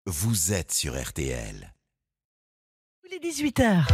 Vous êtes sur RTL. Il est 18h.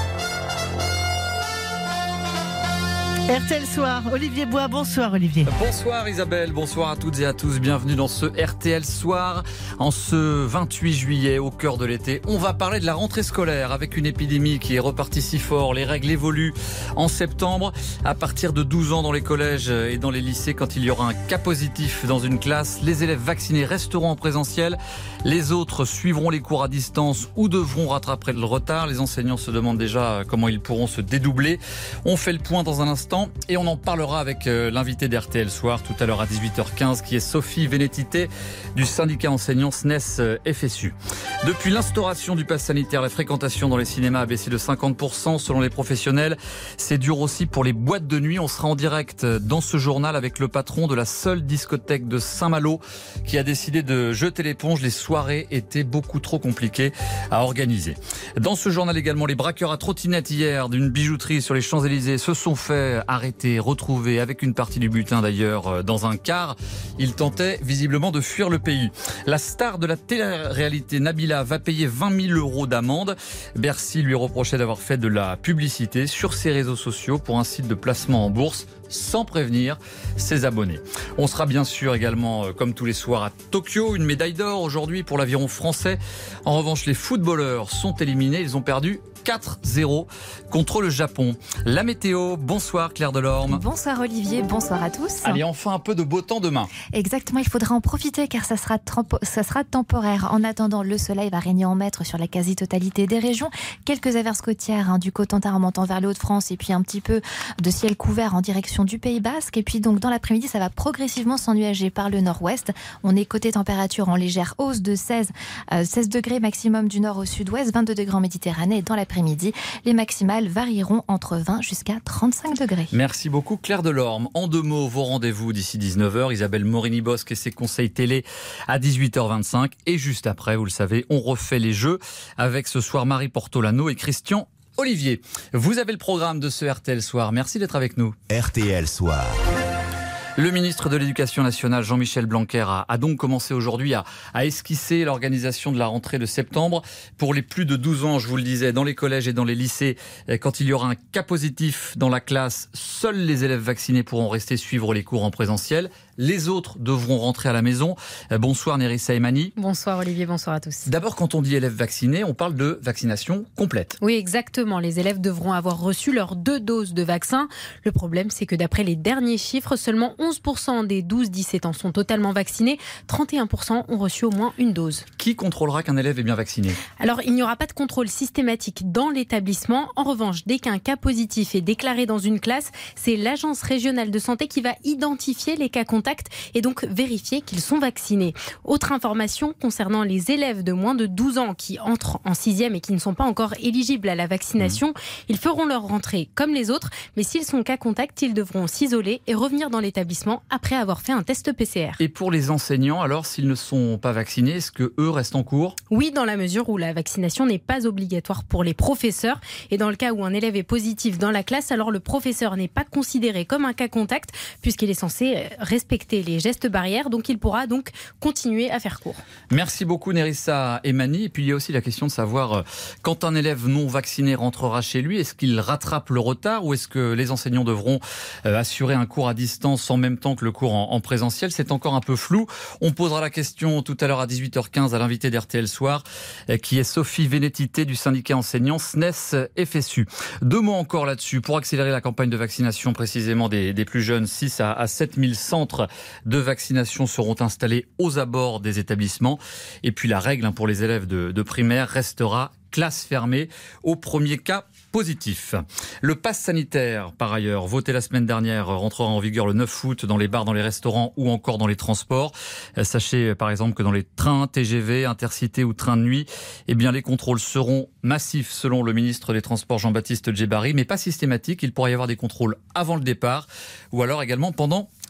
RTL Soir, Olivier Bois, bonsoir Olivier. Bonsoir Isabelle, bonsoir à toutes et à tous, bienvenue dans ce RTL Soir. En ce 28 juillet, au cœur de l'été, on va parler de la rentrée scolaire avec une épidémie qui est repartie si fort. Les règles évoluent en septembre, à partir de 12 ans dans les collèges et dans les lycées. Quand il y aura un cas positif dans une classe, les élèves vaccinés resteront en présentiel. Les autres suivront les cours à distance ou devront rattraper le retard. Les enseignants se demandent déjà comment ils pourront se dédoubler. On fait le point dans un instant. Et on en parlera avec l'invité d'RTL Soir tout à l'heure à 18h15 qui est Sophie Vénétité du syndicat enseignant SNES FSU. Depuis l'instauration du pass sanitaire, la fréquentation dans les cinémas a baissé de 50% selon les professionnels. C'est dur aussi pour les boîtes de nuit. On sera en direct dans ce journal avec le patron de la seule discothèque de Saint-Malo qui a décidé de jeter l'éponge. Les soirées étaient beaucoup trop compliquées à organiser. Dans ce journal également, les braqueurs à trottinette hier d'une bijouterie sur les Champs-Élysées se sont fait arrêté, retrouvé avec une partie du butin d'ailleurs dans un car. Il tentait visiblement de fuir le pays. La star de la télé-réalité Nabila va payer 20 000 € d'amende. Bercy lui reprochait d'avoir fait de la publicité sur ses réseaux sociaux pour un site de placement en bourse sans prévenir ses abonnés. On sera bien sûr également, comme tous les soirs, à Tokyo. Une médaille d'or aujourd'hui pour l'aviron français. En revanche, les footballeurs sont éliminés. Ils ont perdu 4-0 contre le Japon. La météo, bonsoir Claire Delorme. Bonsoir Olivier, bonsoir à tous. Allez, enfin un peu de beau temps demain. Exactement, il faudra en profiter car ça sera temporaire. En attendant, le soleil va régner en maître sur la quasi-totalité des régions. Quelques averses côtières du Cotentin remontant vers les Hauts-de-France et puis un petit peu de ciel couvert en direction du Pays Basque. Et puis donc dans l'après-midi, ça va progressivement s'ennuager par le nord-ouest. On est côté température en légère hausse de 16 degrés maximum du nord au sud-ouest, 22 degrés en Méditerranée. Et dans l'après-midi, les maximales varieront entre 20 jusqu'à 35 degrés. Merci beaucoup Claire Delorme. En deux mots, vos rendez-vous d'ici 19h. Isabelle Morini-Bosque et ses conseils télé à 18h25. Et juste après, vous le savez, on refait les jeux avec ce soir Marie Portolano et Christian Olivier. Vous avez le programme de ce RTL Soir. Merci d'être avec nous. RTL Soir. Le ministre de l'Éducation nationale, Jean-Michel Blanquer, a donc commencé aujourd'hui à esquisser l'organisation de la rentrée de septembre. Pour les plus de 12 ans, je vous le disais, dans les collèges et dans les lycées, quand il y aura un cas positif dans la classe, seuls les élèves vaccinés pourront rester suivre les cours en présentiel. Les autres devront rentrer à la maison. Bonsoir Nérissa Emani. Bonsoir Olivier, bonsoir à tous. D'abord, quand on dit élèves vaccinés, on parle de vaccination complète. Oui, exactement. Les élèves devront avoir reçu leurs 2 doses de vaccin. Le problème, c'est que d'après les derniers chiffres, seulement 11% des 12-17 ans sont totalement vaccinés. 31% ont reçu au moins une dose. Qui contrôlera qu'un élève est bien vacciné ? Alors, il n'y aura pas de contrôle systématique dans l'établissement. En revanche, dès qu'un cas positif est déclaré dans une classe, c'est l'agence régionale de santé qui va identifier les cas contacts et donc vérifier qu'ils sont vaccinés. Autre information concernant les élèves de moins de 12 ans qui entrent en 6e et qui ne sont pas encore éligibles à la vaccination, ils feront leur rentrée comme les autres, mais s'ils sont cas contact, ils devront s'isoler et revenir dans l'établissement après avoir fait un test PCR. Et pour les enseignants, alors s'ils ne sont pas vaccinés, est-ce que eux restent en cours ? Oui, dans la mesure où la vaccination n'est pas obligatoire pour les professeurs. Et dans le cas où un élève est positif dans la classe, alors le professeur n'est pas considéré comme un cas contact puisqu'il est censé respecter les gestes barrières, donc il pourra donc continuer à faire cours. Merci beaucoup Nérissa Emani. Et puis il y a aussi la question de savoir quand un élève non vacciné rentrera chez lui, est-ce qu'il rattrape le retard ou est-ce que les enseignants devront assurer un cours à distance en même temps que le cours en présentiel ? C'est encore un peu flou. On posera la question tout à l'heure à 18h15 à l'invité d'RTL Soir qui est Sophie Vénétité du syndicat enseignant SNES FSU. 2 mots encore là-dessus pour accélérer la campagne de vaccination précisément des plus jeunes. 6 à 7 000 centres de vaccination seront installés aux abords des établissements. Et puis la règle pour les élèves de primaire restera classe fermée au premier cas positif. Le pass sanitaire, par ailleurs, voté la semaine dernière, rentrera en vigueur le 9 août dans les bars, dans les restaurants ou encore dans les transports. Sachez par exemple que dans les trains, TGV, Intercités ou trains de nuit, eh bien, les contrôles seront massifs selon le ministre des Transports Jean-Baptiste Djebbari, mais pas systématiques. Il pourra y avoir des contrôles avant le départ ou alors également pendant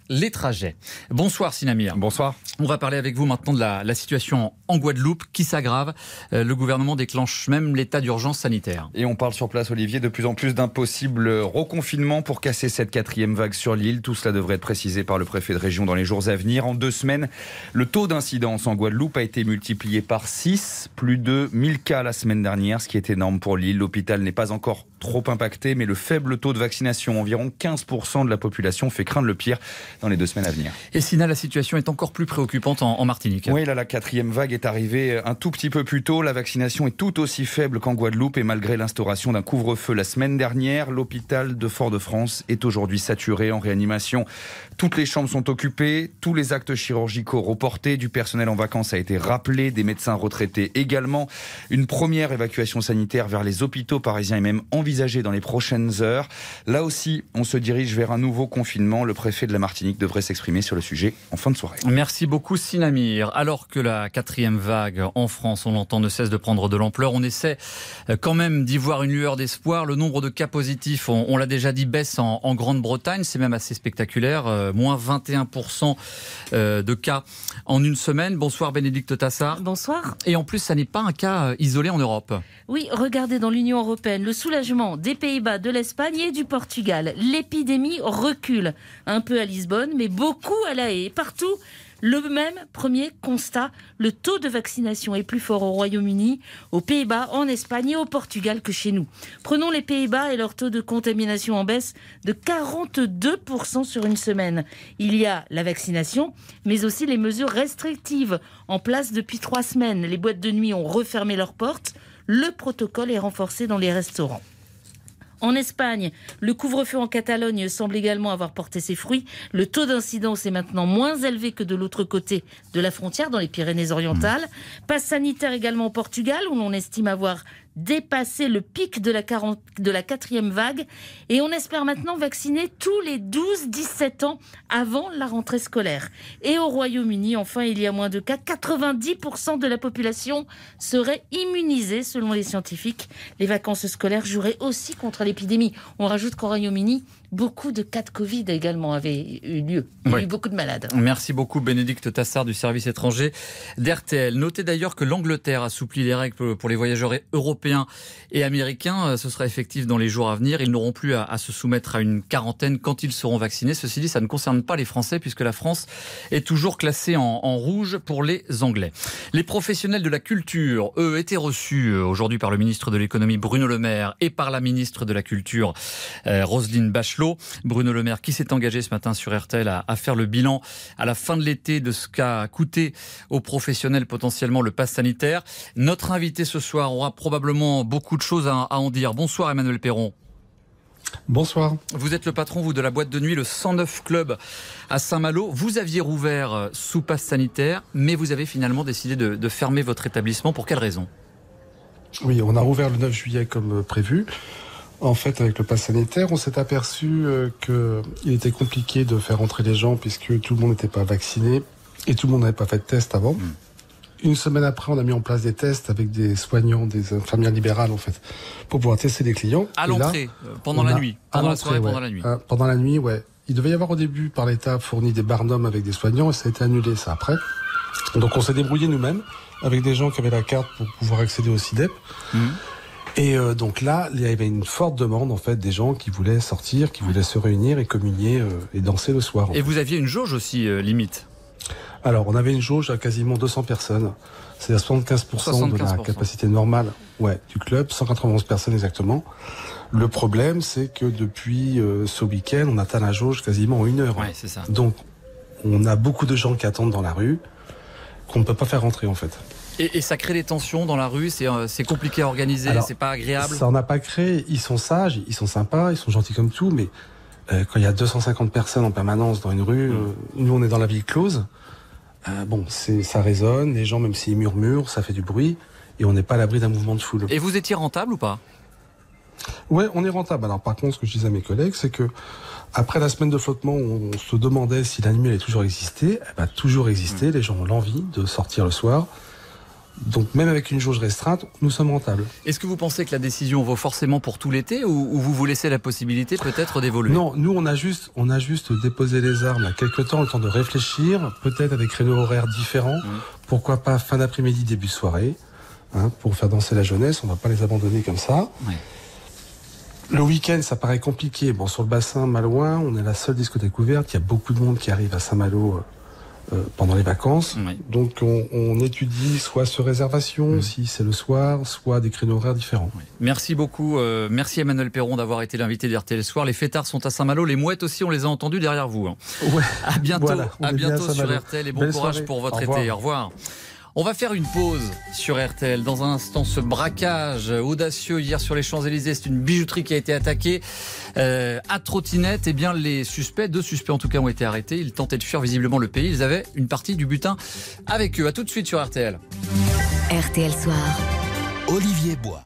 les trajets. Bonsoir Sinamir. Bonsoir. On va parler avec vous maintenant de la situation en Guadeloupe qui s'aggrave. Le gouvernement déclenche même l'état d'urgence sanitaire. Et on parle sur place, Olivier, de plus en plus d'un possible reconfinement pour casser cette 4e vague sur l'île. Tout cela devrait être précisé par le préfet de région dans les jours à venir. En 2 semaines, le taux d'incidence en Guadeloupe a été multiplié par 6, plus de 1000 cas la semaine dernière, ce qui est énorme pour l'île. L'hôpital n'est pas encore trop impacté, mais le faible taux de vaccination, environ 15% de la population, fait craindre le pire dans les 2 semaines à venir. Et Sina, la situation est encore plus préoccupante en Martinique. Oui, là, la 4e vague est arrivée un tout petit peu plus tôt. La vaccination est tout aussi faible qu'en Guadeloupe et malgré l'instauration d'un couvre-feu la semaine dernière, l'hôpital de Fort-de-France est aujourd'hui saturé en réanimation. Toutes les chambres sont occupées, tous les actes chirurgicaux reportés, du personnel en vacances a été rappelé, des médecins retraités également. Une première évacuation sanitaire vers les hôpitaux parisiens est même envisagée dans les prochaines heures. Là aussi, on se dirige vers un nouveau confinement. Le préfet de la Martinique devrait s'exprimer sur le sujet en fin de soirée. Merci beaucoup Sinamir. Alors que la 4e vague en France, on l'entend, ne cesse de prendre de l'ampleur, on essaie quand même d'y voir une lueur d'espoir. Le nombre de cas positifs, on l'a déjà dit, baisse en Grande-Bretagne. C'est même assez spectaculaire. Moins 21% de cas en une semaine. Bonsoir Bénédicte Tassard. Bonsoir. Et en plus, ça n'est pas un cas isolé en Europe. Oui, regardez dans l'Union européenne, le soulagement des Pays-Bas, de l'Espagne et du Portugal. L'épidémie recule. Un peu à Lisbonne, mais beaucoup à La Haye. Partout, le même premier constat, le taux de vaccination est plus fort au Royaume-Uni, aux Pays-Bas, en Espagne et au Portugal que chez nous. Prenons les Pays-Bas et leur taux de contamination en baisse de 42% sur une semaine. Il y a la vaccination, mais aussi les mesures restrictives en place depuis 3 semaines. Les boîtes de nuit ont refermé leurs portes. Le protocole est renforcé dans les restaurants. En Espagne, le couvre-feu en Catalogne semble également avoir porté ses fruits. Le taux d'incidence est maintenant moins élevé que de l'autre côté de la frontière, dans les Pyrénées-Orientales. Passe sanitaire également au Portugal, où l'on estime avoir dépassé le pic de la 4e vague. Et on espère maintenant vacciner tous les 12-17 ans avant la rentrée scolaire. Et au Royaume-Uni, enfin, il y a moins de cas. 90% de la population serait immunisée, selon les scientifiques. Les vacances scolaires joueraient aussi contre l'épidémie. On rajoute qu'au Royaume-Uni, beaucoup de cas de Covid également avaient eu lieu. Il y a eu beaucoup de malades. Merci beaucoup Bénédicte Tassard du service étranger d'RTL. Notez d'ailleurs que l'Angleterre assouplit les règles pour les voyageurs européens et américains. Ce sera effectif dans les jours à venir. Ils n'auront plus à se soumettre à une quarantaine quand ils seront vaccinés. Ceci dit, ça ne concerne pas les Français puisque la France est toujours classée en rouge pour les Anglais. Les professionnels de la culture, eux, étaient reçus aujourd'hui par le ministre de l'économie Bruno Le Maire et par la ministre de la Culture Roselyne Bachelot. Bruno Le Maire qui s'est engagé ce matin sur RTL à faire le bilan à la fin de l'été de ce qu'a coûté aux professionnels potentiellement le pass sanitaire. Notre invité ce soir aura probablement beaucoup de choses à en dire. Bonsoir Emmanuel Perron. Bonsoir. Vous êtes le patron, vous, de la boîte de nuit, le 109 Club à Saint-Malo. Vous aviez rouvert sous pass sanitaire, mais vous avez finalement décidé de fermer votre établissement. Pour quelle raison ? Oui, on a rouvert le 9 juillet comme prévu. En fait, avec le pass sanitaire, on s'est aperçu qu'il était compliqué de faire entrer les gens puisque tout le monde n'était pas vacciné et tout le monde n'avait pas fait de test avant. Une semaine après, on a mis en place des tests avec des soignants, des infirmières libérales, en fait, pour pouvoir tester les clients. À l'entrée, pendant la nuit, pendant la soirée, pendant la nuit. Pendant la nuit, ouais. Il devait y avoir au début, par l'État, fourni des barnums avec des soignants et ça a été annulé, ça, après. Donc, on s'est débrouillé nous-mêmes avec des gens qui avaient la carte pour pouvoir accéder au CIDEP. Et donc là, il y avait une forte demande en fait des gens qui voulaient sortir, qui voulaient se réunir et communier et danser le soir. Et vous aviez une jauge aussi limite ? Alors, on avait une jauge à quasiment 200 personnes. C'est à 75% de la capacité normale du club, 191 personnes exactement. Le problème, c'est que depuis ce week-end, on atteint la jauge quasiment en 1 heure. Ouais, c'est ça. Donc, on a beaucoup de gens qui attendent dans la rue, qu'on ne peut pas faire rentrer en fait. Et ça crée des tensions dans la rue, c'est compliqué à organiser, c'est pas agréable. Ça en a pas créé, ils sont sages, ils sont sympas, ils sont gentils comme tout, mais quand il y a 250 personnes en permanence dans une rue, nous on est dans la ville close, ça résonne, les gens même s'ils murmurent, ça fait du bruit, et on n'est pas à l'abri d'un mouvement de foule. Et vous étiez rentable ou pas ? Ouais, on est rentable. Alors par contre, ce que je disais à mes collègues, c'est que après la semaine de flottement, on se demandait si la nuit allait toujours exister, elle va toujours exister, les gens ont l'envie de sortir le soir. Donc même avec une jauge restreinte, nous sommes rentables. Est-ce que vous pensez que la décision vaut forcément pour tout l'été ou vous vous laissez la possibilité peut-être d'évoluer ? Non, nous on a juste déposé les armes à quelque temps, le temps de réfléchir, peut-être avec créneaux horaires différents. Pourquoi pas fin d'après-midi, début de soirée, pour faire danser la jeunesse, on ne va pas les abandonner comme ça. Oui. Le week-end, ça paraît compliqué. Bon, sur le bassin Malouin, on est la seule discothèque ouverte. Il y a beaucoup de monde qui arrive à Saint-Malo pendant les vacances. Oui. Donc, on étudie soit sur réservation, si c'est le soir, soit des créneaux horaires différents. Oui. Merci beaucoup. Merci Emmanuel Perron d'avoir été l'invité d'RTL Soir. Les fêtards sont à Saint-Malo. Les mouettes aussi, on les a entendus derrière vous. Ouais. À bientôt, voilà, sur RTL et bon courage soirée. Pour votre été. Au revoir. On va faire une pause sur RTL. Dans un instant, ce braquage audacieux hier sur les Champs-Élysées, c'est une bijouterie qui a été attaquée à trottinette. Eh bien, les suspects, 2 suspects en tout cas, ont été arrêtés. Ils tentaient de fuir visiblement le pays. Ils avaient une partie du butin avec eux. À tout de suite sur RTL. RTL Soir. Olivier Bois.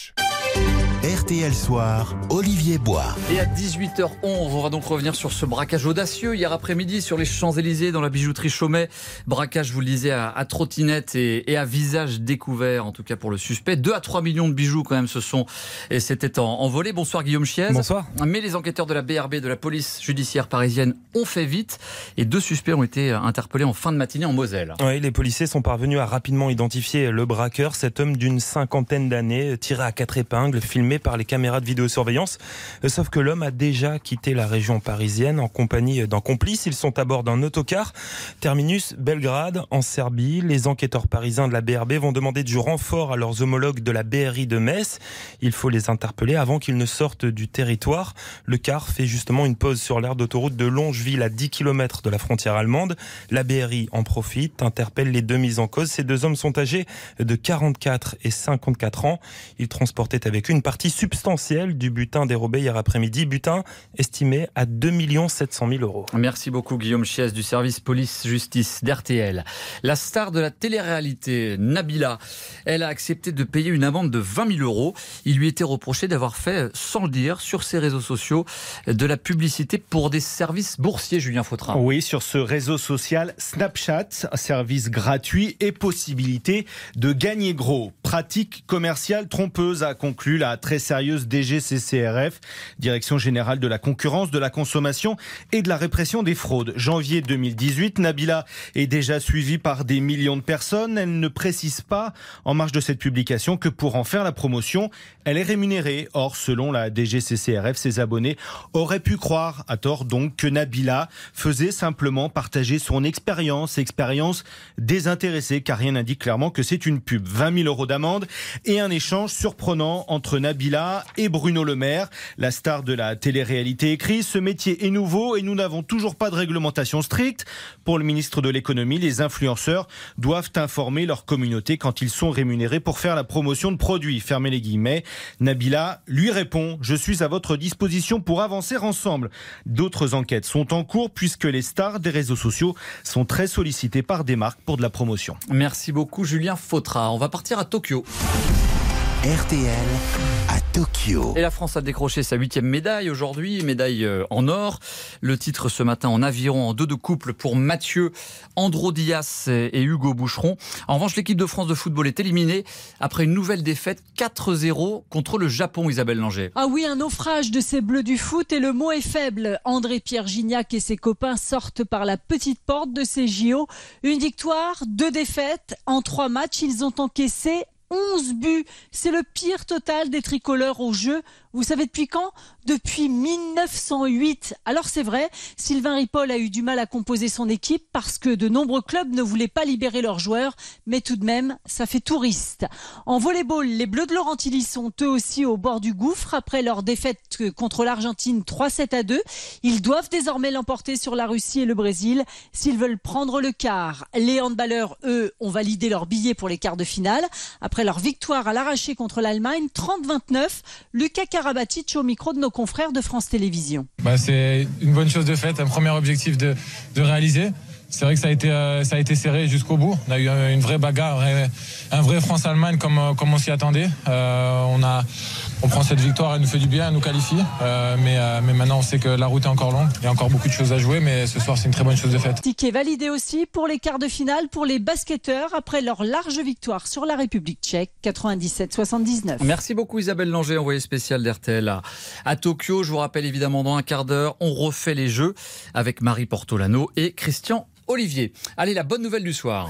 RTL Soir, Olivier Bois. Et à 18h11, on va donc revenir sur ce braquage audacieux hier après-midi sur les Champs-Élysées dans la bijouterie Chaumet. Braquage, je vous le disais, à trottinette et à visage découvert, en tout cas pour le suspect. 2 à 3 millions de bijoux quand même c'était envolé. Bonsoir Guillaume Chiez. Bonsoir. Mais les enquêteurs de la BRB, de la police judiciaire parisienne, ont fait vite et 2 suspects ont été interpellés en fin de matinée en Moselle. Oui, les policiers sont parvenus à rapidement identifier le braqueur, cet homme d'une 50aine d'années, tiré à 4 épingles, filmé par les caméras de vidéosurveillance. Sauf que l'homme a déjà quitté la région parisienne en compagnie d'un complice. Ils sont à bord d'un autocar. Terminus Belgrade, en Serbie. Les enquêteurs parisiens de la BRB vont demander du renfort à leurs homologues de la BRI de Metz. Il faut les interpeller avant qu'ils ne sortent du territoire. Le car fait justement une pause sur l'aire d'autoroute de Longeville à 10 km de la frontière allemande. La BRI en profite, interpelle les 2 mis en cause. Ces 2 hommes sont âgés de 44 et 54 ans. Ils transportaient avec eux une partie substantielle du butin dérobé hier après-midi, butin estimé à 2 700 000 €. Merci beaucoup Guillaume Chiez du service police-justice d'RTL. La star de la télé-réalité, Nabila, elle a accepté de payer une amende de 20 000 €. Il lui était reproché d'avoir fait, sans le dire, sur ses réseaux sociaux, de la publicité pour des services boursiers, Julien Fautrin. Oui, sur ce réseau social Snapchat, un service gratuit et possibilité de gagner gros. Pratique commerciale trompeuse, a conclu la très sérieuse DGCCRF, Direction Générale de la Concurrence, de la Consommation et de la Répression des Fraudes. Janvier 2018, Nabila est déjà suivie par des millions de personnes. Elle ne précise pas, en marge de cette publication, que pour en faire la promotion, elle est rémunérée. Or, selon la DGCCRF, ses abonnés auraient pu croire, à tort donc, que Nabila faisait simplement partager son expérience désintéressée, car rien n'indique clairement que c'est une pub. 20 000 € d'amende et un échange surprenant entre Nabila et Bruno Le Maire. La star de la télé-réalité écrit « Ce métier est nouveau et nous n'avons toujours pas de réglementation stricte. Pour le ministre de l'économie, les influenceurs doivent informer leur communauté quand ils sont rémunérés pour faire la promotion de produits. » Fermez les guillemets. Nabila lui répond « Je suis à votre disposition pour avancer ensemble. » D'autres enquêtes sont en cours puisque les stars des réseaux sociaux sont très sollicitées par des marques pour de la promotion. Merci beaucoup Julien Fautrin. On va partir à Tokyo. RTL à Tokyo. Et la France a décroché sa 8e médaille aujourd'hui, médaille en or. Le titre ce matin en aviron en 2 de couple pour Mathieu Androdias et Hugo Boucheron. En revanche, l'équipe de France de football est éliminée après une nouvelle défaite 4-0 contre le Japon, Isabelle Langer. Ah oui, un naufrage de ces Bleus du foot et le mot est faible. André-Pierre Gignac et ses copains sortent par la petite porte de ces JO. Une victoire, 2 défaites. En 3 matchs, ils ont encaissé 11 buts. C'est le pire total des tricolores au jeu. Vous savez depuis quand ? Depuis 1908. Alors c'est vrai, Sylvain Ripoll a eu du mal à composer son équipe parce que de nombreux clubs ne voulaient pas libérer leurs joueurs, mais tout de même, ça fait touriste. En volleyball, les Bleus de Laurentily sont eux aussi au bord du gouffre après leur défaite contre l'Argentine 3-7-2. Ils doivent désormais l'emporter sur la Russie et le Brésil s'ils veulent prendre le quart. Les handballeurs, eux, ont validé leur billet pour les quarts de finale. Après leur victoire à l'arraché contre l'Allemagne, 30-29, Lucas Karabatic au micro de nos confrères de France Télévisions. C'est une bonne chose de faite, un premier objectif de réaliser. C'est vrai que ça a été serré jusqu'au bout. On a eu une vraie bagarre, un vrai France-Allemagne comme on s'y attendait. On prend cette victoire, elle nous fait du bien, elle nous qualifie. Mais maintenant, on sait que la route est encore longue. Il y a encore beaucoup de choses à jouer, mais ce soir, c'est une très bonne chose de faite. Ticket validé aussi pour les quarts de finale pour les basketteurs après leur large victoire sur la République tchèque, 97-79. Merci beaucoup Isabelle Langer, envoyée spéciale d'RTL à Tokyo. Je vous rappelle évidemment dans un quart d'heure, on refait les jeux avec Marie Portolano et Christian Olivier. Allez, la bonne nouvelle du soir.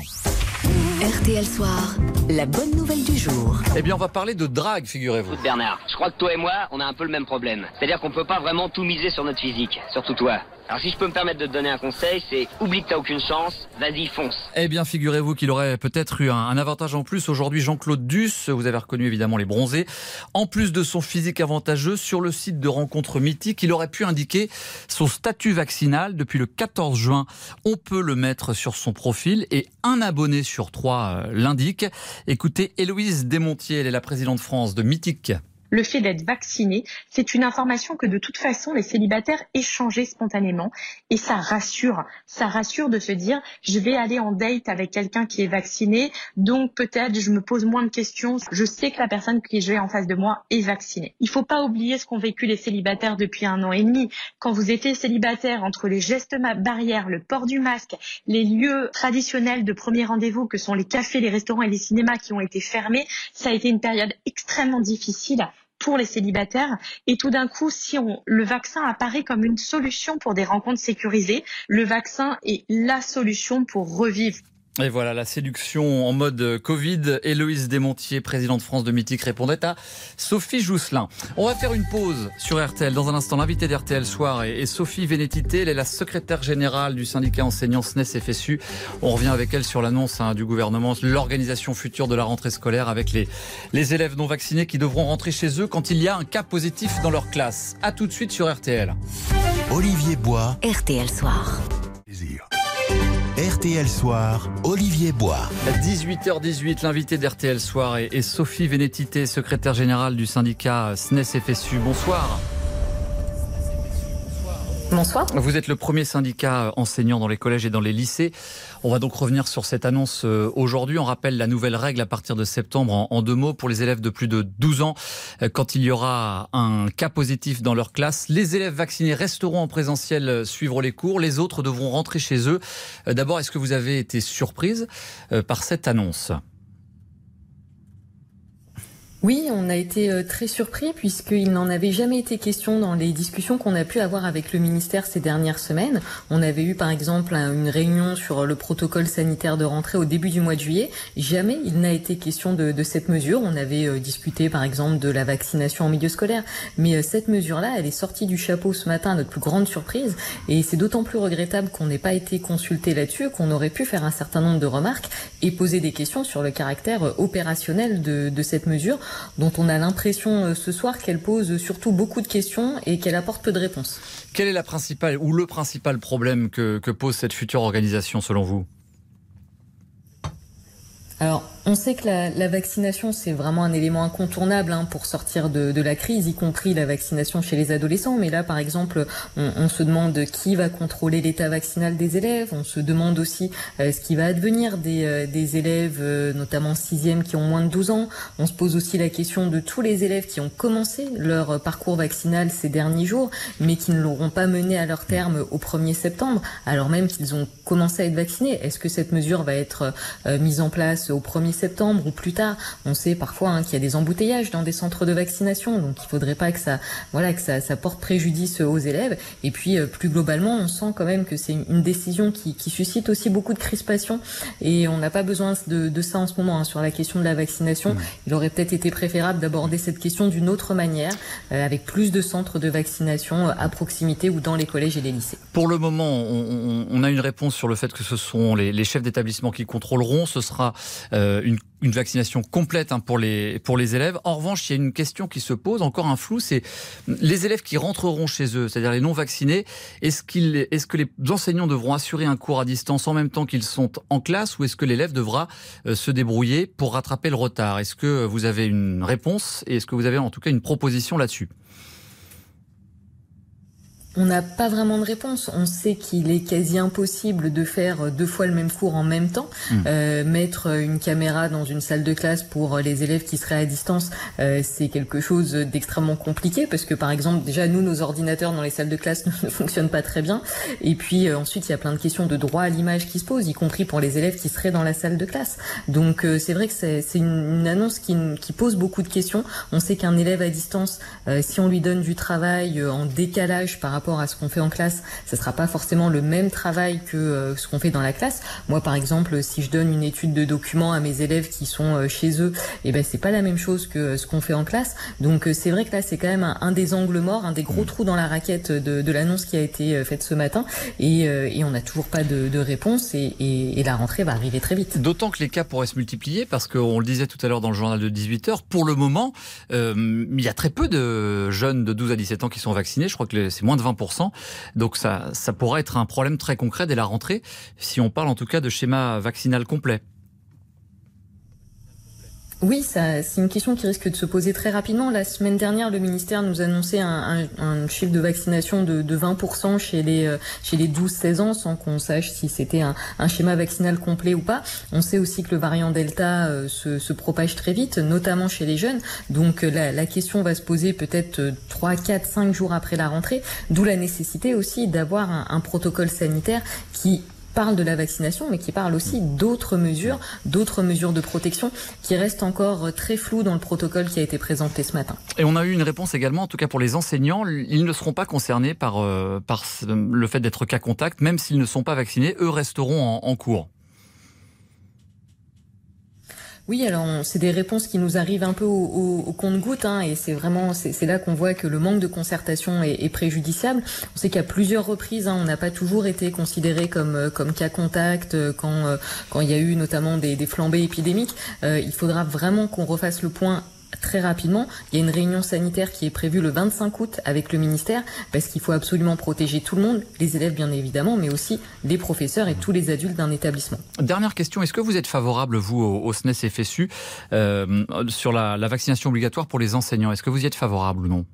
RTL Soir, la bonne nouvelle du jour. Eh bien, on va parler de drague, figurez-vous. Bernard, je crois que toi et moi, on a un peu le même problème. C'est-à-dire qu'on peut pas vraiment tout miser sur notre physique, surtout toi. Alors si je peux me permettre de te donner un conseil, c'est oublie que t'as aucune chance, vas-y fonce. Eh bien, figurez-vous qu'il aurait peut-être eu un avantage en plus aujourd'hui. Jean-Claude Duss, vous avez reconnu évidemment les bronzés. En plus de son physique avantageux, sur le site de rencontres mythiques, il aurait pu indiquer son statut vaccinal. Depuis le 14 juin, on peut le mettre sur son profil et un abonné sur 3 l'indique. Écoutez, Héloïse Desmontiers, elle est la présidente France de Mythique. Le fait d'être vacciné, c'est une information que de toute façon les célibataires échangeaient spontanément et ça rassure de se dire je vais aller en date avec quelqu'un qui est vacciné, donc peut-être je me pose moins de questions, je sais que la personne que j'ai en face de moi est vaccinée. Il faut pas oublier ce qu'ont vécu les célibataires depuis 1 an et demi. Quand vous étiez célibataire, entre les gestes barrières, le port du masque, les lieux traditionnels de premier rendez-vous que sont les cafés, les restaurants et les cinémas qui ont été fermés, ça a été une période extrêmement difficile pour les célibataires. Et tout d'un coup, le vaccin apparaît comme une solution pour des rencontres sécurisées, le vaccin est la solution pour revivre. Et voilà, la séduction en mode Covid. Héloïse Desmontiers, présidente France de Mythique, répondait à Sophie Jousselin. On va faire une pause sur RTL. Dans un instant, l'invité d'RTL Soir est Sophie Vénétité. Elle est la secrétaire générale du syndicat enseignant SNES-FSU. On revient avec elle sur l'annonce du gouvernement, l'organisation future de la rentrée scolaire avec les élèves non vaccinés qui devront rentrer chez eux quand il y a un cas positif dans leur classe. A tout de suite sur RTL. Olivier Bois. RTL Soir. Plaisir. RTL Soir, Olivier Bois. 18h18, l'invité d'RTL Soir est Sophie Vénétité, secrétaire générale du syndicat SNES-FSU. Bonsoir. Bonsoir. Vous êtes le premier syndicat enseignant dans les collèges et dans les lycées. On va donc revenir sur cette annonce aujourd'hui. On rappelle la nouvelle règle à partir de septembre en 2 mots pour les élèves de plus de 12 ans. Quand il y aura un cas positif dans leur classe, les élèves vaccinés resteront en présentiel suivre les cours. Les autres devront rentrer chez eux. D'abord, est-ce que vous avez été surprise par cette annonce ? Oui, on a été très surpris puisqu'il n'en avait jamais été question dans les discussions qu'on a pu avoir avec le ministère ces dernières semaines. On avait eu par exemple une réunion sur le protocole sanitaire de rentrée au début du mois de juillet. Jamais il n'a été question de cette mesure. On avait discuté par exemple de la vaccination en milieu scolaire. Mais cette mesure-là, elle est sortie du chapeau ce matin à notre plus grande surprise. Et c'est d'autant plus regrettable qu'on n'ait pas été consulté là-dessus, qu'on aurait pu faire un certain nombre de remarques et poser des questions sur le caractère opérationnel de cette mesure, dont on a l'impression ce soir qu'elle pose surtout beaucoup de questions et qu'elle apporte peu de réponses. Quel est le principal problème que pose cette future organisation selon vous ? Alors, on sait que la vaccination, c'est vraiment un élément incontournable pour sortir de la crise, y compris la vaccination chez les adolescents. Mais là, par exemple, on se demande qui va contrôler l'état vaccinal des élèves. On se demande aussi ce qui va advenir des élèves, notamment 6e, qui ont moins de 12 ans. On se pose aussi la question de tous les élèves qui ont commencé leur parcours vaccinal ces derniers jours, mais qui ne l'auront pas mené à leur terme au 1er septembre, alors même qu'ils ont commencé à être vaccinés. Est-ce que cette mesure va être mise en place au 1er septembre ou plus tard? On sait parfois qu'il y a des embouteillages dans des centres de vaccination, donc il faudrait pas que ça porte préjudice aux élèves. Et puis plus globalement, on sent quand même que c'est une décision qui suscite aussi beaucoup de crispation, et on n'a pas besoin de ça en ce moment sur la question de la vaccination. Il aurait peut-être été préférable d'aborder cette question d'une autre manière, avec plus de centres de vaccination à proximité ou dans les collèges et les lycées. Pour le moment, on a une réponse sur le fait que ce sont les chefs d'établissement qui contrôleront. Ce sera une vaccination complète pour les élèves. En revanche, il y a une question qui se pose, encore un flou, c'est les élèves qui rentreront chez eux, c'est-à-dire les non vaccinés. Est-ce que les enseignants devront assurer un cours à distance en même temps qu'ils sont en classe, ou est-ce que l'élève devra se débrouiller pour rattraper le retard? Est-ce que vous avez une réponse et est-ce que vous avez en tout cas une proposition là-dessus? On n'a pas vraiment de réponse. On sait qu'il est quasi impossible de faire 2 fois le même cours en même temps. Mettre une caméra dans une salle de classe pour les élèves qui seraient à distance, c'est quelque chose d'extrêmement compliqué parce que, par exemple, déjà, nous, nos ordinateurs dans les salles de classe ne fonctionnent pas très bien. Et puis, ensuite, il y a plein de questions de droit à l'image qui se posent, y compris pour les élèves qui seraient dans la salle de classe. Donc, c'est vrai que c'est une annonce qui pose beaucoup de questions. On sait qu'un élève à distance, si on lui donne du travail en décalage par rapport à ce qu'on fait en classe, ça sera pas forcément le même travail que ce qu'on fait dans la classe. Moi, par exemple, si je donne une étude de documents à mes élèves qui sont chez eux, c'est pas la même chose que ce qu'on fait en classe. Donc, c'est vrai que là, c'est quand même un des angles morts, un des gros trous dans la raquette de l'annonce qui a été faite ce matin. Et on n'a toujours pas de réponse et la rentrée va arriver très vite. D'autant que les cas pourraient se multiplier parce qu'on le disait tout à l'heure dans le journal de 18h, pour le moment, il y a très peu de jeunes de 12 à 17 ans qui sont vaccinés. Je crois que c'est moins de 20%. Donc ça pourrait être un problème très concret dès la rentrée, si on parle en tout cas de schéma vaccinal complet. Oui, c'est une question qui risque de se poser très rapidement. La semaine dernière, le ministère nous annonçait un chiffre de vaccination de 20% chez les 12-16 ans, sans qu'on sache si c'était un schéma vaccinal complet ou pas. On sait aussi que le variant Delta se propage très vite, notamment chez les jeunes. Donc la question va se poser peut-être 3, 4, 5 jours après la rentrée, d'où la nécessité aussi d'avoir un protocole sanitaire qui parle de la vaccination, mais qui parle aussi d'autres mesures de protection qui restent encore très floues dans le protocole qui a été présenté ce matin. Et on a eu une réponse également, en tout cas pour les enseignants, ils ne seront pas concernés par le fait d'être cas contact, même s'ils ne sont pas vaccinés, eux resteront en cours. Oui, alors c'est des réponses qui nous arrivent un peu au compte-gouttes, et c'est là qu'on voit que le manque de concertation est préjudiciable. On sait qu'à plusieurs reprises, on n'a pas toujours été considéré comme cas contact quand il y a eu notamment des flambées épidémiques. Il faudra vraiment qu'on refasse le point très rapidement. Il y a une réunion sanitaire qui est prévue le 25 août avec le ministère parce qu'il faut absolument protéger tout le monde, les élèves bien évidemment, mais aussi les professeurs et tous les adultes d'un établissement. Dernière question, est-ce que vous êtes favorable, vous, au SNES FSU, sur la vaccination obligatoire pour les enseignants? Est-ce que vous y êtes favorable ou non?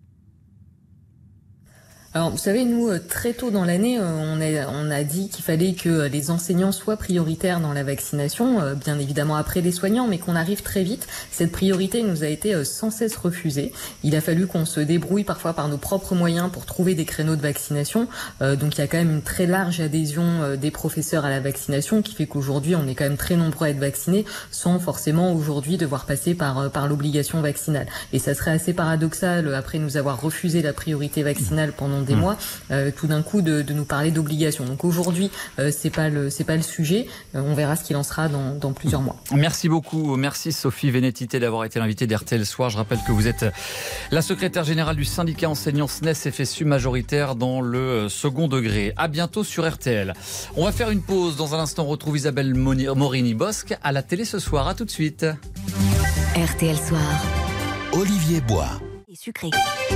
Alors, vous savez, nous, très tôt dans l'année, on a dit qu'il fallait que les enseignants soient prioritaires dans la vaccination, bien évidemment après les soignants, mais qu'on arrive très vite. Cette priorité nous a été sans cesse refusée. Il a fallu qu'on se débrouille parfois par nos propres moyens pour trouver des créneaux de vaccination. Donc, il y a quand même une très large adhésion des professeurs à la vaccination qui fait qu'aujourd'hui, on est quand même très nombreux à être vaccinés sans forcément aujourd'hui devoir passer par l'obligation vaccinale. Et ça serait assez paradoxal, après nous avoir refusé la priorité vaccinale pendant des mois, tout d'un coup de nous parler d'obligation. Donc aujourd'hui, c'est pas le sujet. On verra ce qu'il en sera dans plusieurs mois. Merci beaucoup. Merci Sophie Vénétité d'avoir été l'invitée d'RTL Soir. Je rappelle que vous êtes la secrétaire générale du syndicat enseignant SNES FSU majoritaire dans le second degré. À bientôt sur RTL. On va faire une pause. Dans un instant, on retrouve Isabelle Morini-Bosc à la télé ce soir. À tout de suite. RTL Soir. Olivier Bois. Sucré.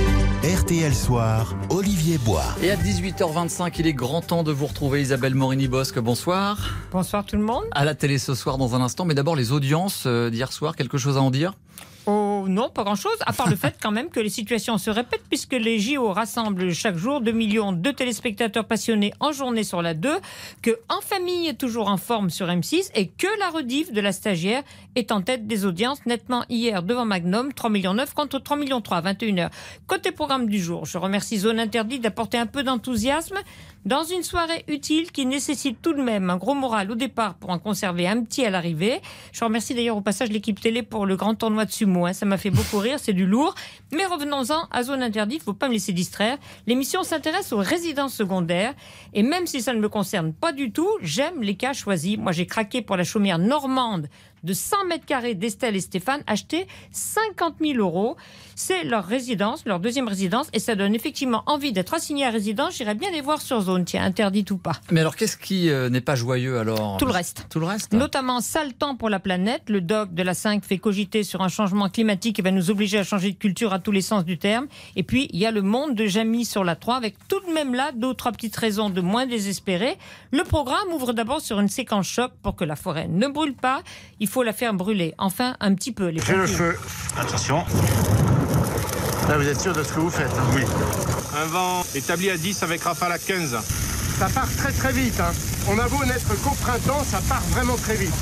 RTL Soir, Olivier Bois. Et à 18h25, il est grand temps de vous retrouver, Isabelle Morini-Bosc. Bonsoir. Bonsoir tout le monde. À la télé ce soir dans un instant, mais d'abord les audiences d'hier soir, quelque chose à en dire ? Oh non, pas grand-chose, à part le fait quand même que les situations se répètent puisque les JO rassemblent chaque jour 2 millions de téléspectateurs passionnés en journée sur la 2, que En Famille est toujours en forme sur M6 et que la rediff de La Stagiaire est en tête des audiences nettement hier devant Magnum, 3,9 millions contre 3,3 millions à 21h. Côté programme du jour, je remercie Zone Interdite d'apporter un peu d'enthousiasme dans une soirée utile qui nécessite tout de même un gros moral au départ pour en conserver un petit à l'arrivée. Je remercie d'ailleurs au passage l'équipe télé pour le grand tournoi de sumo. Ça m'a fait beaucoup rire, c'est du lourd. Mais revenons-en à Zone Interdite, il ne faut pas me laisser distraire. L'émission s'intéresse aux résidences secondaires. Et même si ça ne me concerne pas du tout, j'aime les cas choisis. Moi, j'ai craqué pour la chaumière normande de 100 mètres carrés d'Estelle et Stéphane, acheté 50 000 €. C'est leur résidence, leur deuxième résidence, et ça donne effectivement envie d'être assigné à résidence. J'irais bien les voir sur Zone, tiens, interdite ou pas. Mais alors, qu'est-ce qui n'est pas joyeux alors ? Tout le reste. Tout le reste. Notamment, sale temps pour la planète. Le doc de la 5 fait cogiter sur un changement climatique qui va nous obliger à changer de culture à tous les sens du terme. Et puis, il y a le monde de Jamie sur la 3, avec tout de même là 2 ou 3 petites raisons de moins désespérer. Le programme ouvre d'abord sur une séquence choc pour que la forêt ne brûle pas. Il faut la faire brûler. Enfin, un petit peu. J'ai le feu. Attention. Là, vous êtes sûr de ce que vous faites? Oui. Un vent établi à 10 avec rafale à 15. Ça part très très vite. On a beau n'être qu'au printemps, ça part vraiment très vite.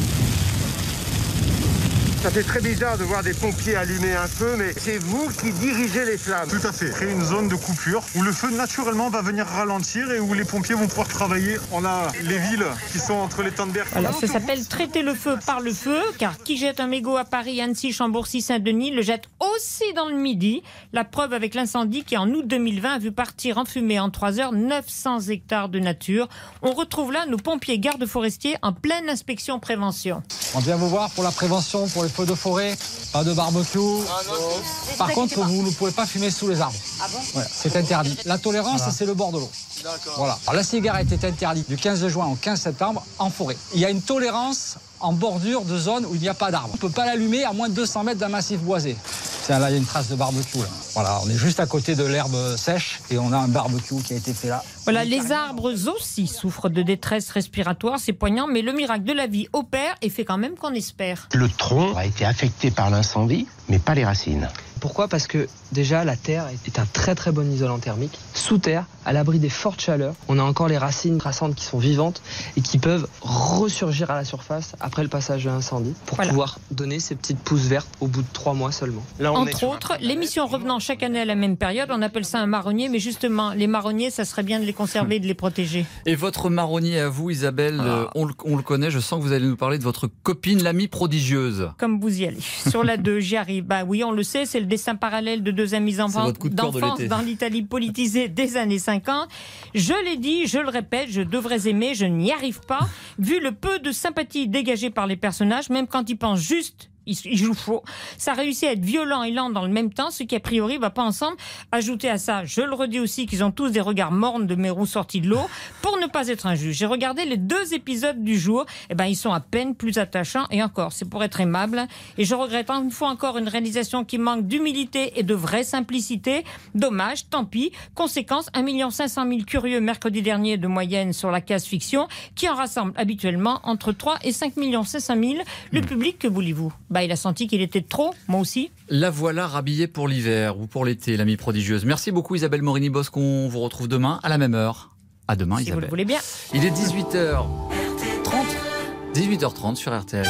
Ça fait très bizarre de voir des pompiers allumer un feu, mais c'est vous qui dirigez les flammes. Tout à fait. Créer une zone de coupure où le feu naturellement va venir ralentir et où les pompiers vont pouvoir travailler. On a les villes qui sont entre les Tannenberg. Voilà, ça s'appelle traiter le feu par le feu, car qui jette un mégot à Paris, Annecy, Chambourcy, Saint-Denis le jette aussi dans le Midi. La preuve avec l'incendie qui, en août 2020, a vu partir en fumée en 3 heures 900 hectares de nature. On retrouve là nos pompiers gardes forestiers en pleine inspection prévention. On vient vous voir pour la prévention, pour les feux de forêt, pas de barbecue. Par contre, vous ne pouvez pas fumer sous les arbres. Ah bon? Ouais, c'est interdit. La tolérance, c'est le bord de l'eau. Voilà. Alors, la cigarette est interdite du 15 juin au 15 septembre en forêt. Il y a une tolérance en bordure de zone où il n'y a pas d'arbres. On ne peut pas l'allumer à moins de 200 mètres d'un massif boisé. Tiens, là, il y a une trace de barbecue. Là. Voilà, on est juste à côté de l'herbe sèche et on a un barbecue qui a été fait là. Voilà, les arbres aussi souffrent de détresse respiratoire, c'est poignant, mais le miracle de la vie opère et fait quand même qu'on espère. Le tronc a été affecté par l'incendie, mais pas les racines. Pourquoi ? Parce que déjà la terre est un très très bon isolant thermique. Sous terre, à l'abri des fortes chaleurs, on a encore les racines traçantes qui sont vivantes et qui peuvent ressurgir à la surface après le passage de l'incendie pour pouvoir donner ces petites pousses vertes au bout de 3 mois seulement. Là, entre autres, l'émission revenant chaque année à la même période, on appelle ça un marronnier, mais justement, les marronniers, ça serait bien de les conserver et de les protéger. Et votre marronnier à vous, Isabelle, on le connaît, je sens que vous allez nous parler de votre copine, l'amie prodigieuse. Comme vous y allez. Sur la 2, j'y arrive. Bah oui, on le sait, c'est le destin parallèle de 2 amis enfants d'enfance dans l'Italie politisée des années 50. Je l'ai dit, je le répète, je devrais aimer, je n'y arrive pas. Vu le peu de sympathie dégagée par les personnages, même quand ils pensent juste, il joue faux. Ça réussit à être violent et lent dans le même temps, ce qui a priori va pas ensemble. Ajoutez à ça, je le redis aussi, qu'ils ont tous des regards mornes de Mérou sortis de l'eau. Pour ne pas être injuste, j'ai regardé les 2 épisodes du jour. Eh ben, ils sont à peine plus attachants. Et encore, c'est pour être aimable. Et je regrette une fois encore une réalisation qui manque d'humilité et de vraie simplicité. Dommage, tant pis. Conséquence, 1 500 000 curieux mercredi dernier de moyenne sur la case fiction, qui en rassemble habituellement entre 3 et 5 500 000. Le public, que voulez-vous? Il a senti qu'il était trop, moi aussi. La voilà rhabillée pour l'hiver ou pour l'été, l'amie prodigieuse. Merci beaucoup Isabelle Morini-Bosque, on vous retrouve demain à la même heure. À demain Isabelle. Si vous le voulez bien. Il est 18h30 sur RTL.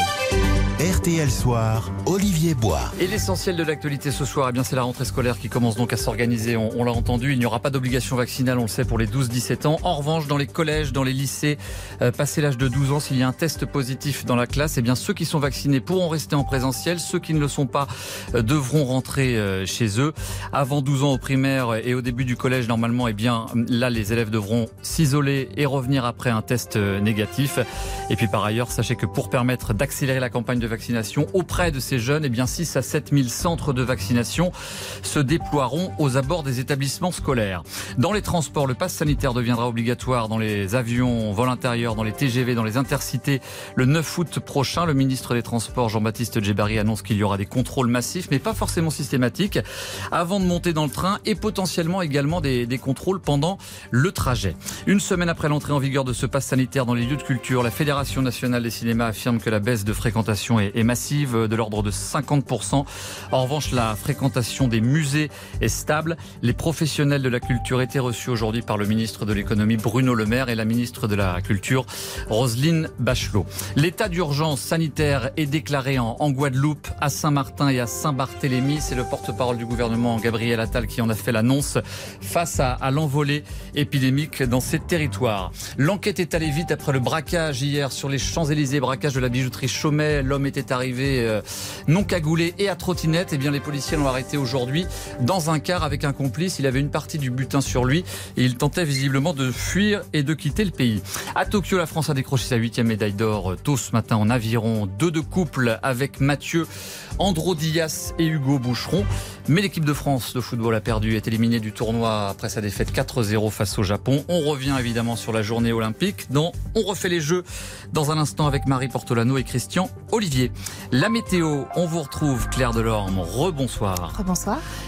RTL Soir, Olivier Bois. Et l'essentiel de l'actualité ce soir, c'est la rentrée scolaire qui commence donc à s'organiser. On l'a entendu, il n'y aura pas d'obligation vaccinale, on le sait, pour les 12-17 ans. En revanche, dans les collèges, dans les lycées, passé l'âge de 12 ans, s'il y a un test positif dans la classe, ceux qui sont vaccinés pourront rester en présentiel. Ceux qui ne le sont pas devront rentrer chez eux. Avant 12 ans au primaire et au début du collège, normalement, là, les élèves devront s'isoler et revenir après un test négatif. Et puis par ailleurs, sachez que pour permettre d'accélérer la campagne de vaccination auprès de ces jeunes, 6 à 7 000 centres de vaccination se déploieront aux abords des établissements scolaires. Dans les transports, le pass sanitaire deviendra obligatoire dans les avions, vols intérieurs, dans les TGV, dans les intercités le 9 août prochain. Le ministre des Transports, Jean-Baptiste Djebbari, annonce qu'il y aura des contrôles massifs, mais pas forcément systématiques, avant de monter dans le train et potentiellement également des contrôles pendant le trajet. Une semaine après l'entrée en vigueur de ce pass sanitaire dans les lieux de culture, la Fédération nationale des cinémas affirme que la baisse de fréquentation est massive, de l'ordre de 50%. En revanche, la fréquentation des musées est stable. Les professionnels de la culture étaient reçus aujourd'hui par le ministre de l'économie Bruno Le Maire et la ministre de la culture Roselyne Bachelot. L'état d'urgence sanitaire est déclaré en Guadeloupe, à Saint-Martin et à Saint-Barthélemy. C'est le porte-parole du gouvernement Gabriel Attal qui en a fait l'annonce face à l'envolée épidémique dans ces territoires. L'enquête est allée vite après le braquage hier sur les Champs-Élysées, braquage de la bijouterie Chaumet. L'homme était arrivé non cagoulé et à trottinette. Les policiers l'ont arrêté aujourd'hui dans un car avec un complice. Il avait une partie du butin sur lui et il tentait visiblement de fuir et de quitter le pays. À Tokyo, la France a décroché sa 8e médaille d'or tôt ce matin en aviron. 2 de couple avec Mathieu Andro-Dias et Hugo Boucheron. Mais l'équipe de France de football a perdu, est éliminée du tournoi après sa défaite 4-0 face au Japon. On revient évidemment sur la journée olympique. On refait les jeux dans un instant avec Marie Portolano et Christian Olivier. La météo, on vous retrouve Claire Delorme. Rebonsoir. Rebonsoir.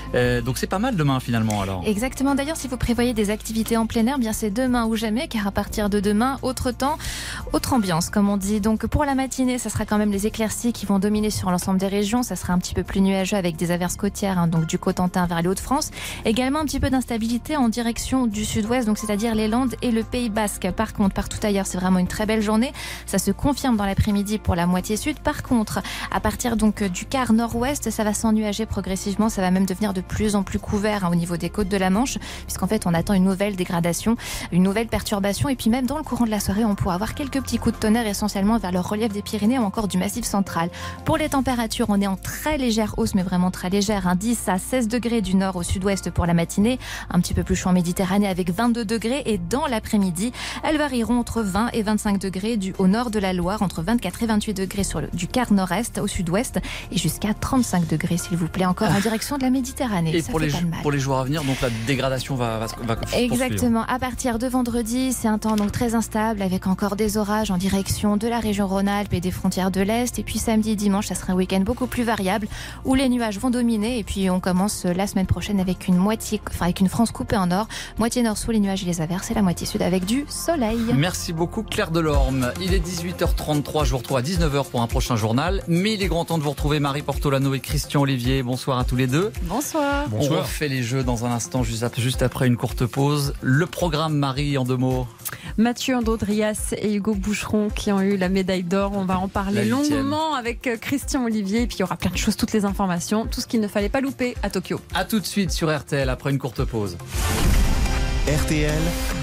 Donc c'est pas mal demain finalement alors. Exactement. D'ailleurs, si vous prévoyez des activités en plein air, bien c'est demain ou jamais, car à partir de demain, autre temps, autre ambiance, comme on dit. Donc pour la matinée, ça sera quand même les éclaircies qui vont dominer sur l'ensemble des régions. Ça sera un petit peu plus nuageux avec des averses côtières, donc du Cotentin vers les Hauts-de-France. Également un petit peu d'instabilité en direction du sud-ouest, donc c'est-à-dire les Landes et le Pays Basque. Par contre, partout ailleurs, c'est vraiment une très belle journée. Ça se confirme dans l'après-midi pour la moitié sud. Par contre, à partir donc du quart nord-ouest, ça va s'ennuager progressivement. Ça va même devenir de plus en plus couvert au niveau des côtes de la Manche, puisqu'en fait, on attend une nouvelle dégradation, une nouvelle perturbation. Et puis même dans le courant de la soirée, on pourra avoir quelques petits coups de tonnerre, essentiellement vers le relief des Pyrénées ou encore du Massif central. Pour les températures, on est en très légère hausse, mais vraiment très légère. 10 à 16 degrés du nord au sud-ouest pour la matinée. Un petit peu plus chaud en Méditerranée avec 22 degrés. Et dans l'après-midi, elles varieront entre 20 et 25 degrés au nord de la Loire, entre 24 et 28 degrés du quart nord-est au sud-ouest et jusqu'à 35 degrés, s'il vous plaît, encore en direction de la Méditerranée. Et ça pour fait les jours à venir, donc la dégradation va Exactement. À partir de vendredi, c'est un temps donc très instable avec encore des orages en direction de la région Rhône-Alpes et des frontières de l'Est. Et puis samedi et dimanche, ça sera un week-end beaucoup plus variable où les nuages vont dominer. Et puis on commence la semaine prochaine avec une France coupée en nord, moitié nord sous les nuages et les averses et la moitié sud avec du soleil. Merci beaucoup Claire Delorme. Il est 18h33, je vous retrouve à 19h pour un prochain journal. Mais il est grand temps de vous retrouver Marie Portolano et Christian Olivier. Bonsoir à tous les deux. Bonsoir. On refait les jeux dans un instant, juste après une courte pause. Le programme, Marie, en 2 mots. Mathieu Andodrias et Hugo Boucheron qui ont eu la médaille d'or. On va en parler longuement avec Christian Olivier. Et puis il y aura plein de choses, toutes les informations, tout ce qu'il ne fallait pas louper à Tokyo. A tout de suite sur RTL après une courte pause. RTL.